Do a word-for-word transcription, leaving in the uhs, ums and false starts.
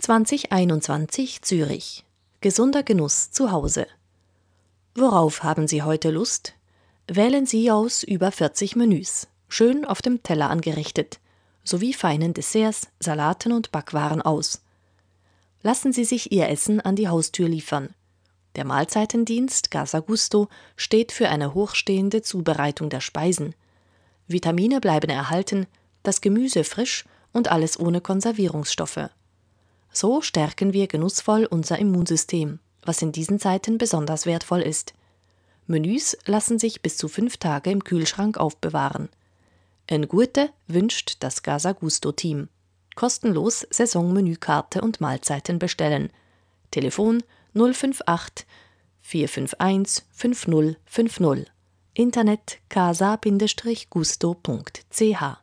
zwanzig einundzwanzig Zürich. Gesunder Genuss zu Hause. Worauf haben Sie heute Lust? Wählen Sie aus über vierzig Menüs, schön auf dem Teller angerichtet, sowie feinen Desserts, Salaten und Backwaren aus. Lassen Sie sich Ihr Essen an die Haustür liefern. Der Mahlzeitendienst Casa Gusto steht für eine hochstehende Zubereitung der Speisen. Vitamine bleiben erhalten, das Gemüse frisch und alles ohne Konservierungsstoffe. So stärken wir genussvoll unser Immunsystem, was in diesen Zeiten besonders wertvoll ist. Menüs lassen sich bis zu fünf Tage im Kühlschrank aufbewahren. En Gute wünscht das Casa Gusto-Team. Kostenlos Saisonmenükarte und Mahlzeiten bestellen. Telefon null fünf acht vier fünf eins fünf null fünf null. Internet casa Bindestrich gusto Punkt c h.